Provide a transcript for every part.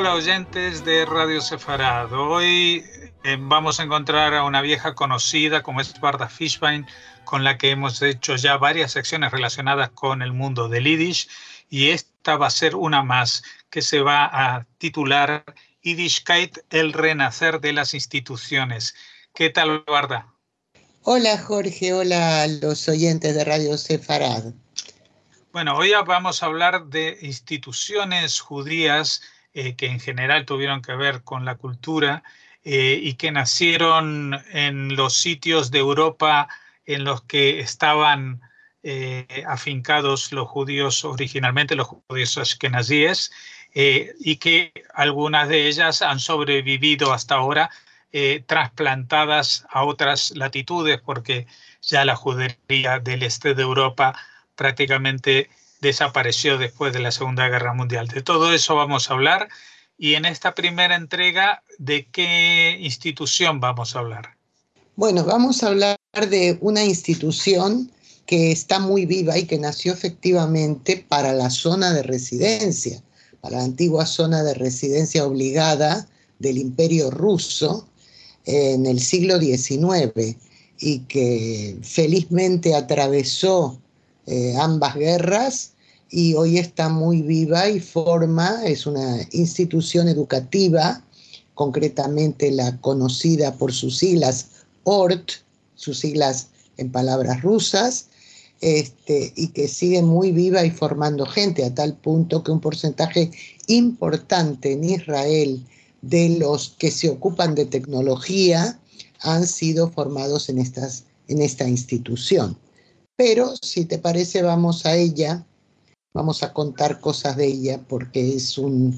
Hola oyentes de Radio Sefarad. Hoy vamos a encontrar a una vieja conocida como es Varda Fishbein, con la que hemos hecho ya varias secciones relacionadas con el mundo del Yiddish, y esta va a ser una más que se va a titular Yiddishkeit, el renacer de las instituciones. ¿Qué tal, Varda? Hola Jorge, hola a los oyentes de Radio Sefarad. Bueno, hoy vamos a hablar de instituciones judías que en general tuvieron que ver con la cultura y que nacieron en los sitios de Europa en los que estaban afincados los judíos originalmente, los judíos ashkenazíes, y que algunas de ellas han sobrevivido hasta ahora, trasplantadas a otras latitudes, porque ya la judería del este de Europa prácticamente desapareció después de la Segunda Guerra Mundial. De todo eso vamos a hablar, y en esta primera entrega, ¿de qué institución vamos a hablar? Bueno, vamos a hablar de una institución que está muy viva y que nació efectivamente para la zona de residencia, para la antigua zona de residencia obligada del Imperio Ruso en el siglo XIX y que felizmente atravesó ambas guerras y hoy está muy viva y es una institución educativa, concretamente la conocida por sus siglas ORT, sus siglas en palabras rusas, y que sigue muy viva y formando gente, a tal punto que un porcentaje importante en Israel de los que se ocupan de tecnología han sido formados en esta institución. Pero si te parece, vamos a ella, vamos a contar cosas de ella, porque es un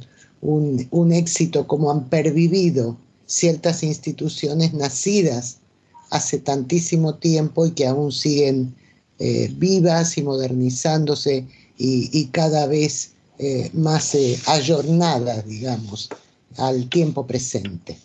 éxito como han pervivido ciertas instituciones nacidas hace tantísimo tiempo y que aún siguen vivas y modernizándose y cada vez más ayornadas, digamos, al tiempo presente.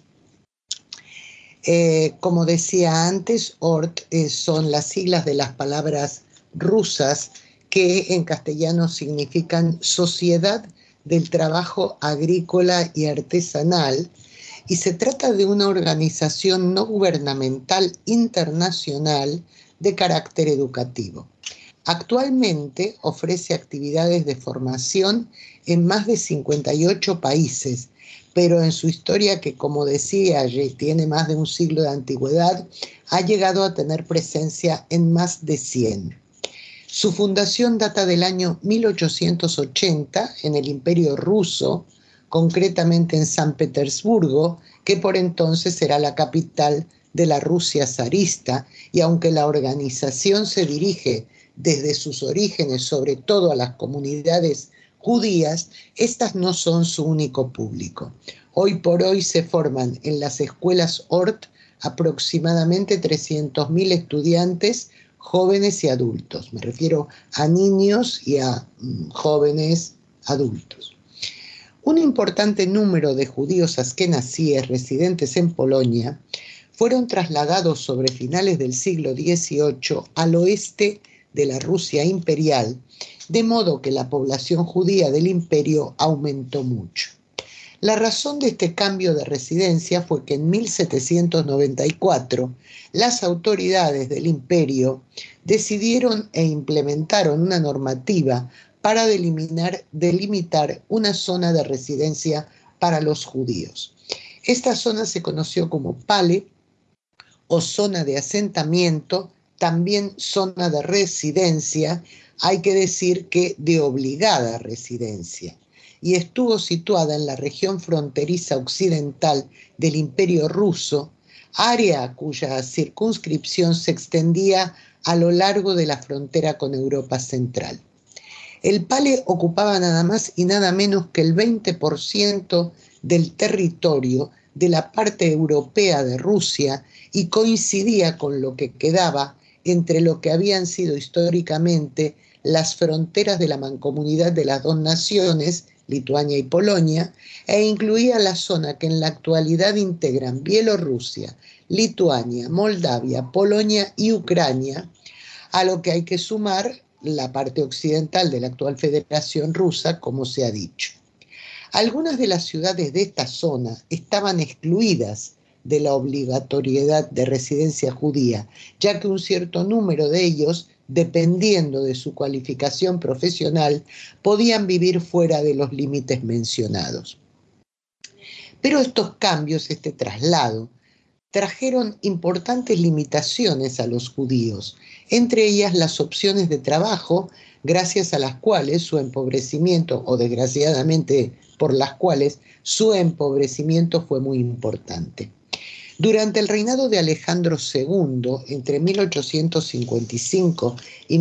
Como decía antes, ORT son las siglas de las palabras rusas que en castellano significan Sociedad del Trabajo Agrícola y Artesanal, y se trata de una organización no gubernamental internacional de carácter educativo. Actualmente ofrece actividades de formación en más de 58 países, pero en su historia, que como decía, tiene más de un siglo de antigüedad, ha llegado a tener presencia en más de 100. Su fundación data del año 1880 en el Imperio Ruso, concretamente en San Petersburgo, que por entonces era la capital de la Rusia zarista, y aunque la organización se dirige desde sus orígenes sobre todo a las comunidades judías, estas no son su único público. Hoy por hoy se forman en las escuelas ORT aproximadamente 300.000 estudiantes, jóvenes y adultos. Me refiero a niños y a jóvenes adultos. Un importante número de judíos askenazíes residentes en Polonia fueron trasladados sobre finales del siglo XVIII al oeste de la Rusia imperial, de modo que la población judía del imperio aumentó mucho. La razón de este cambio de residencia fue que en 1794 las autoridades del imperio decidieron e implementaron una normativa para delimitar una zona de residencia para los judíos. Esta zona se conoció como Pale o zona de asentamiento, también zona de residencia, hay que decir que de obligada residencia, y estuvo situada en la región fronteriza occidental del Imperio Ruso, área cuya circunscripción se extendía a lo largo de la frontera con Europa Central. El Pale ocupaba nada más y nada menos que el 20% del territorio de la parte europea de Rusia y coincidía con lo que quedaba entre lo que habían sido históricamente las fronteras de la mancomunidad de las dos naciones, Lituania y Polonia, e incluía la zona que en la actualidad integran Bielorrusia, Lituania, Moldavia, Polonia y Ucrania, a lo que hay que sumar la parte occidental de la actual Federación Rusa, como se ha dicho. Algunas de las ciudades de esta zona estaban excluidas de la obligatoriedad de residencia judía, ya que un cierto número de ellos, dependiendo de su cualificación profesional, podían vivir fuera de los límites mencionados. Pero estos cambios, este traslado, trajeron importantes limitaciones a los judíos, entre ellas las opciones de trabajo, gracias a las cuales su empobrecimiento, o desgraciadamente por las cuales su empobrecimiento fue muy importante. Durante el reinado de Alejandro II, entre 1855 y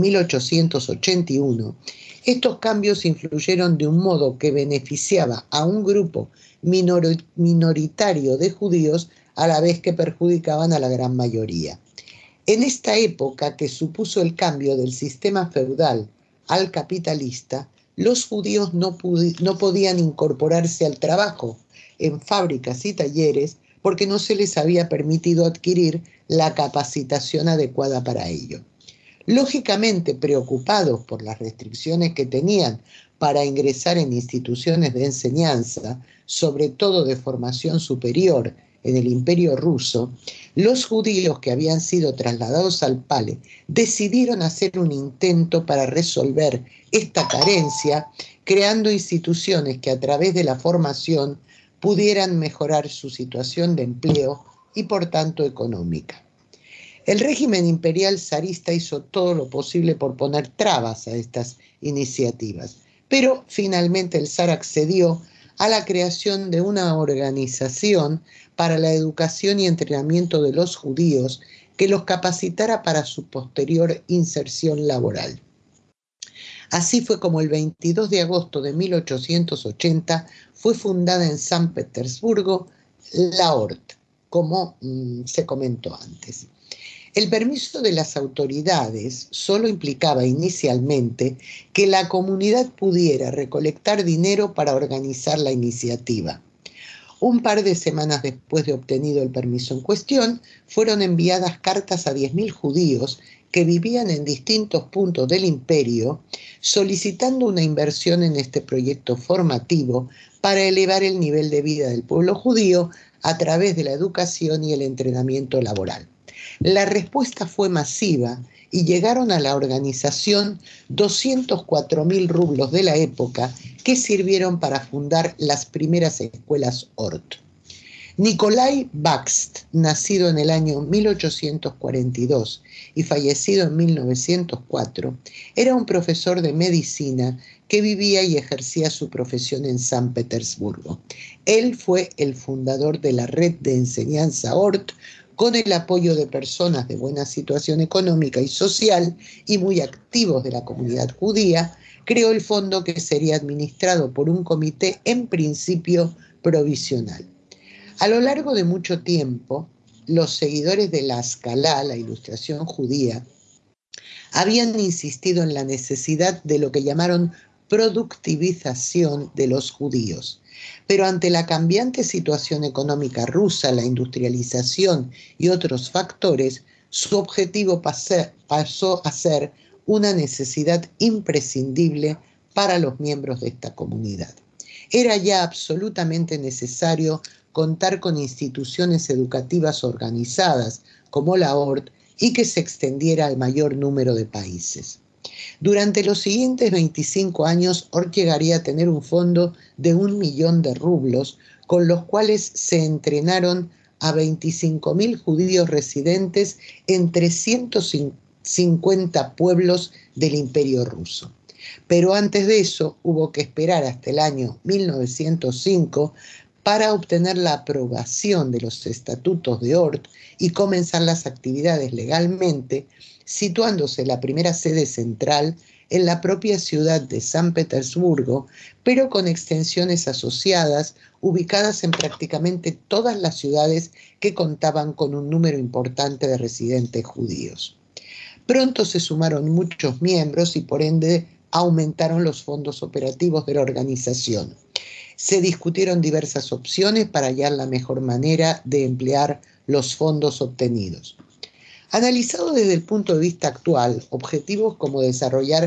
1881, estos cambios influyeron de un modo que beneficiaba a un grupo minoritario de judíos a la vez que perjudicaban a la gran mayoría. En esta época, que supuso el cambio del sistema feudal al capitalista, los judíos no podían incorporarse al trabajo en fábricas y talleres porque no se les había permitido adquirir la capacitación adecuada para ello. Lógicamente, preocupados por las restricciones que tenían para ingresar en instituciones de enseñanza, sobre todo de formación superior en el Imperio Ruso, los judíos que habían sido trasladados al Pale decidieron hacer un intento para resolver esta carencia, creando instituciones que a través de la formación pudieran mejorar su situación de empleo y por tanto económica. El régimen imperial zarista hizo todo lo posible por poner trabas a estas iniciativas, pero finalmente el zar accedió a la creación de una organización para la educación y entrenamiento de los judíos que los capacitara para su posterior inserción laboral. Así fue como el 22 de agosto de 1880 fue fundada en San Petersburgo la ORT, como se comentó antes. El permiso de las autoridades solo implicaba inicialmente que la comunidad pudiera recolectar dinero para organizar la iniciativa. Un par de semanas después de obtenido el permiso en cuestión, fueron enviadas cartas a 10.000 judíos que vivían en distintos puntos del imperio, solicitando una inversión en este proyecto formativo para elevar el nivel de vida del pueblo judío a través de la educación y el entrenamiento laboral. La respuesta fue masiva y llegaron a la organización 204.000 rublos de la época que sirvieron para fundar las primeras escuelas ORT. Nikolai Bakst, nacido en el año 1842 y fallecido en 1904, era un profesor de medicina que vivía y ejercía su profesión en San Petersburgo. Él fue el fundador de la red de enseñanza ORT, con el apoyo de personas de buena situación económica y social y muy activos de la comunidad judía. Creó el fondo, que sería administrado por un comité en principio provisional. A lo largo de mucho tiempo, los seguidores de la Haskalah, la ilustración judía, habían insistido en la necesidad de lo que llamaron productivización de los judíos. Pero ante la cambiante situación económica rusa, la industrialización y otros factores, su objetivo pasó a ser una necesidad imprescindible para los miembros de esta comunidad. Era ya absolutamente necesario contar con instituciones educativas organizadas como la ORT y que se extendiera al mayor número de países. Durante los siguientes 25 años, ORT llegaría a tener un fondo de 1 millón de rublos, con los cuales se entrenaron a 25.000 judíos residentes en 350 pueblos del Imperio Ruso. Pero antes de eso hubo que esperar hasta el año 1905 para obtener la aprobación de los estatutos de ORT y comenzar las actividades legalmente, situándose la primera sede central en la propia ciudad de San Petersburgo, pero con extensiones asociadas ubicadas en prácticamente todas las ciudades que contaban con un número importante de residentes judíos. Pronto se sumaron muchos miembros y por ende aumentaron los fondos operativos de la organización. Se discutieron diversas opciones para hallar la mejor manera de emplear los fondos obtenidos. Analizado desde el punto de vista actual, objetivos como desarrollar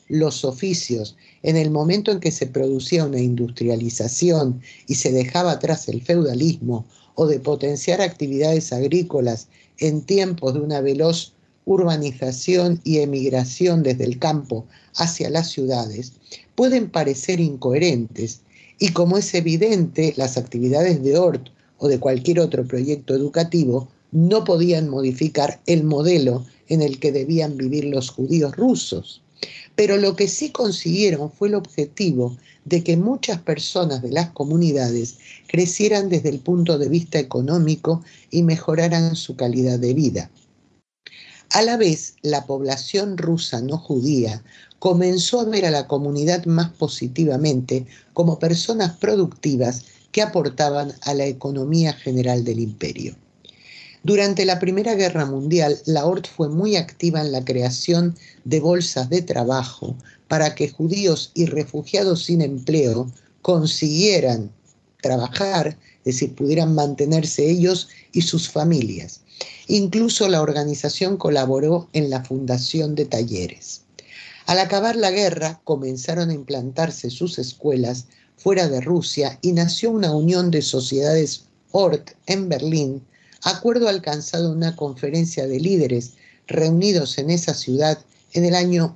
los oficios, en el momento en que se producía una industrialización y se dejaba atrás el feudalismo, o de potenciar actividades agrícolas en tiempos de una veloz urbanización y emigración desde el campo hacia las ciudades, pueden parecer incoherentes, y como es evidente, las actividades de Hort o de cualquier otro proyecto educativo no podían modificar el modelo en el que debían vivir los judíos rusos. Pero lo que sí consiguieron fue el objetivo de que muchas personas de las comunidades crecieran desde el punto de vista económico y mejoraran su calidad de vida. A la vez, la población rusa no judía comenzó a ver a la comunidad más positivamente como personas productivas que aportaban a la economía general del imperio. Durante la Primera Guerra Mundial, la Hort fue muy activa en la creación de bolsas de trabajo para que judíos y refugiados sin empleo consiguieran trabajar, es decir, pudieran mantenerse ellos y sus familias. Incluso la organización colaboró en la fundación de talleres. Al acabar la guerra, comenzaron a implantarse sus escuelas fuera de Rusia y nació una unión de sociedades Hort en Berlín, acuerdo alcanzado en una conferencia de líderes reunidos en esa ciudad en el año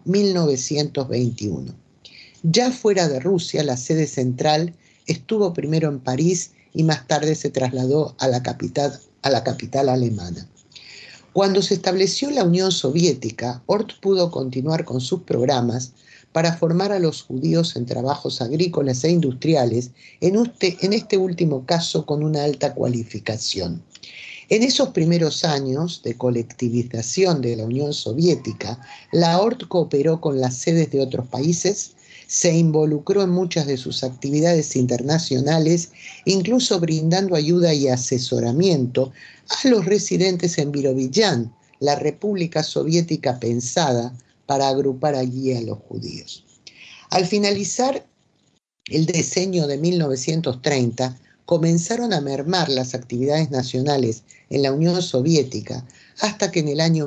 1921. Ya fuera de Rusia, la sede central estuvo primero en París y más tarde se trasladó a la capital alemana. Cuando se estableció la Unión Soviética, Hort pudo continuar con sus programas para formar a los judíos en trabajos agrícolas e industriales, en este último caso con una alta cualificación. En esos primeros años de colectivización de la Unión Soviética, la Hort cooperó con las sedes de otros países, se involucró en muchas de sus actividades internacionales, incluso brindando ayuda y asesoramiento a los residentes en Birobidzhan, la República Soviética pensada para agrupar allí a los judíos. Al finalizar el decenio de 1930, comenzaron a mermar las actividades nacionales en la Unión Soviética hasta que en el año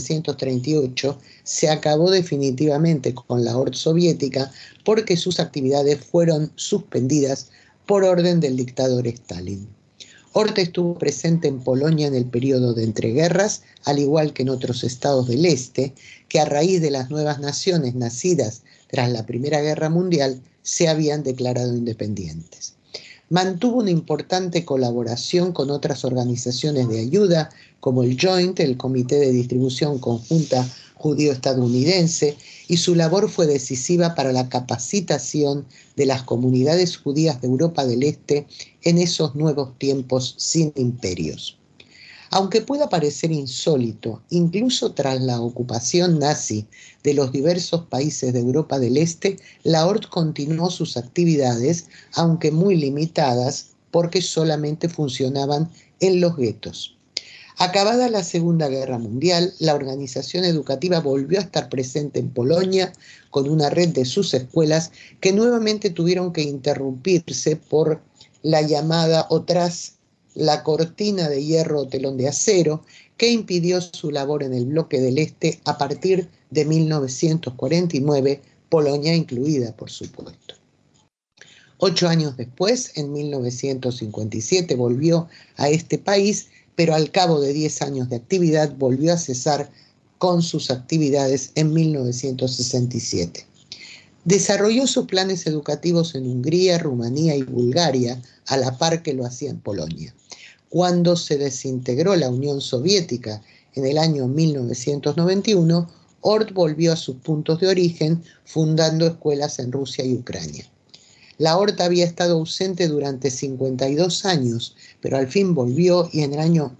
1938 se acabó definitivamente con la Hort soviética porque sus actividades fueron suspendidas por orden del dictador Stalin. Hort estuvo presente en Polonia en el periodo de entreguerras, al igual que en otros estados del este, que a raíz de las nuevas naciones nacidas tras la Primera Guerra Mundial se habían declarado independientes. Mantuvo una importante colaboración con otras organizaciones de ayuda, como el Joint, el Comité de Distribución Conjunta Judío-Estadounidense, y su labor fue decisiva para la capacitación de las comunidades judías de Europa del Este en esos nuevos tiempos sin imperios. Aunque pueda parecer insólito, incluso tras la ocupación nazi de los diversos países de Europa del Este, la Hort continuó sus actividades, aunque muy limitadas, porque solamente funcionaban en los guetos. Acabada la Segunda Guerra Mundial, la organización educativa volvió a estar presente en Polonia con una red de sus escuelas que nuevamente tuvieron que interrumpirse por la llamada o tras la cortina de hierro o telón de acero que impidió su labor en el bloque del Este a partir de 1949, Polonia incluida, por supuesto. 8 años después, en 1957, volvió a este país, pero al cabo de 10 años de actividad volvió a cesar con sus actividades en 1967. Desarrolló sus planes educativos en Hungría, Rumanía y Bulgaria, a la par que lo hacía en Polonia. Cuando se desintegró la Unión Soviética en el año 1991, Hort volvió a sus puntos de origen, fundando escuelas en Rusia y Ucrania. La Hort había estado ausente durante 52 años, pero al fin volvió y en el año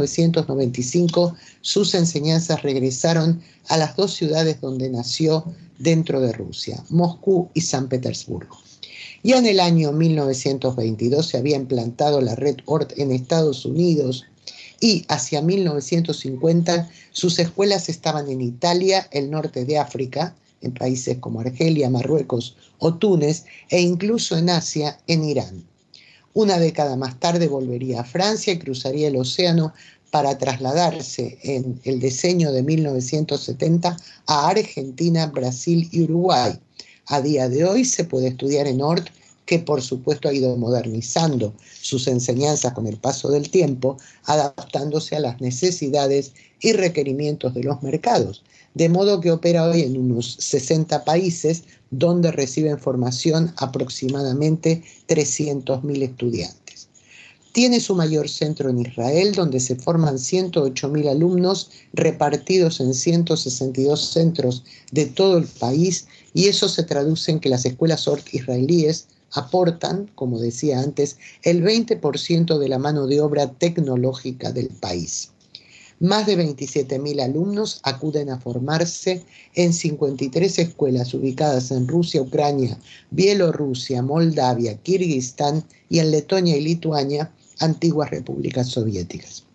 1995 sus enseñanzas regresaron a las dos ciudades donde nació dentro de Rusia, Moscú y San Petersburgo. Ya en el año 1922 se había implantado la red Hort en Estados Unidos y hacia 1950 sus escuelas estaban en Italia, el norte de África, en países como Argelia, Marruecos o Túnez, e incluso en Asia, en Irán. Una década más tarde volvería a Francia y cruzaría el océano para trasladarse en el diseño de 1970 a Argentina, Brasil y Uruguay. A día de hoy se puede estudiar en ORT, que por supuesto ha ido modernizando sus enseñanzas con el paso del tiempo, adaptándose a las necesidades y requerimientos de los mercados, de modo que opera hoy en unos 60 países, donde reciben formación aproximadamente 300.000 estudiantes. Tiene su mayor centro en Israel, donde se forman 108.000 alumnos repartidos en 162 centros de todo el país, y eso se traduce en que las escuelas ORT israelíes aportan, como decía antes, el 20% de la mano de obra tecnológica del país. Más de 27.000 alumnos acuden a formarse en 53 escuelas ubicadas en Rusia, Ucrania, Bielorrusia, Moldavia, Kirguistán y en Letonia y Lituania, antiguas repúblicas soviéticas.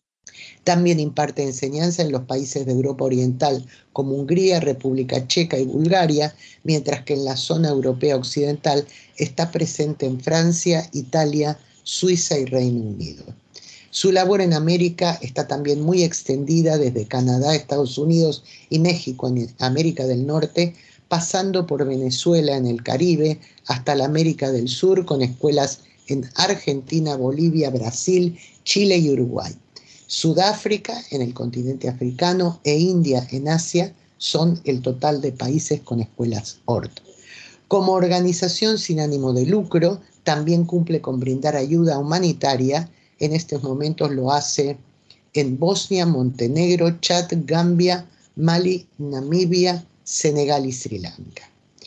También imparte enseñanza en los países de Europa Oriental como Hungría, República Checa y Bulgaria, mientras que en la zona europea occidental está presente en Francia, Italia, Suiza y Reino Unido. Su labor en América está también muy extendida desde Canadá, Estados Unidos y México en América del Norte, pasando por Venezuela en el Caribe hasta la América del Sur, con escuelas en Argentina, Bolivia, Brasil, Chile y Uruguay. Sudáfrica en el continente africano e India en Asia son el total de países con escuelas ORT. Como organización sin ánimo de lucro, también cumple con brindar ayuda humanitaria. En estos momentos lo hace en Bosnia, Montenegro, Chad, Gambia, Mali, Namibia, Senegal y Sri Lanka.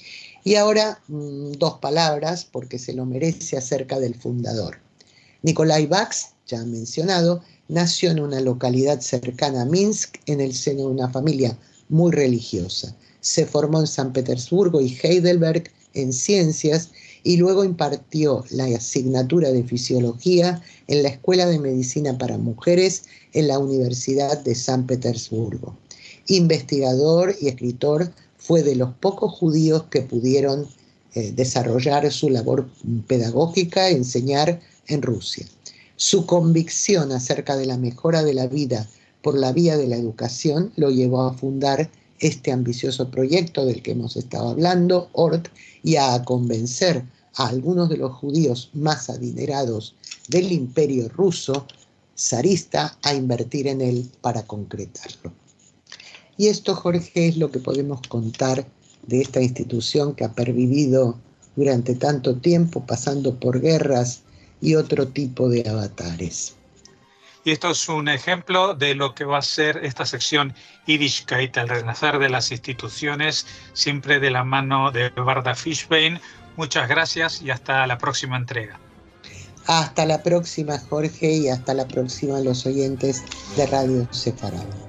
Y ahora 2 palabras, porque se lo merece, acerca del fundador. Nikolai Bakst, ya mencionado, nació en una localidad cercana a Minsk en el seno de una familia muy religiosa. Se formó en San Petersburgo y Heidelberg en ciencias y luego impartió la asignatura de fisiología en la Escuela de Medicina para Mujeres en la Universidad de San Petersburgo. Investigador y escritor, fue de los pocos judíos que pudieron desarrollar su labor pedagógica, enseñar en Rusia. Su convicción acerca de la mejora de la vida por la vía de la educación lo llevó a fundar este ambicioso proyecto del que hemos estado hablando, ORT, y a convencer a algunos de los judíos más adinerados del imperio ruso zarista a invertir en él para concretarlo. Y esto, Jorge, es lo que podemos contar de esta institución que ha pervivido durante tanto tiempo, pasando por guerras y otro tipo de avatares. Y esto es un ejemplo de lo que va a ser esta sección Yiddishkeit, el renacer de las instituciones, siempre de la mano de Varda Fishbein. Muchas gracias y hasta la próxima entrega. Hasta la próxima, Jorge, y hasta la próxima los oyentes de Radio Sefarad.